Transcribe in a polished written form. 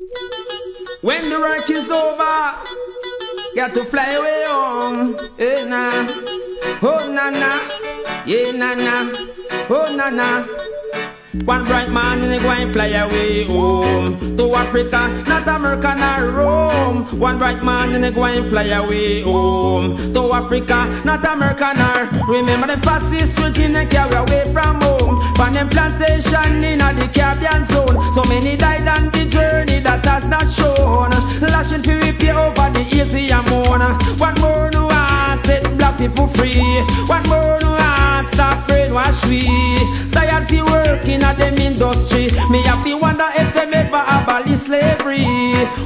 When the work is over, got to fly away home. Hey, nah. Oh, na na. Yeah, na na. Oh, na na. One bright man in going fly away home to Africa, not America nor Rome. One bright man in going fly away home to Africa, not America nor. Remember the fascists Virginia carry away from home. On them plantation in the Caribbean zone. So many died on the journey that has not shown. Lashing for repair over the easy and mourn. One more no heart set black people free. One more no heart stop brainwash we. Tired to working at them industry. Me have to wonder if them ever abolish slavery.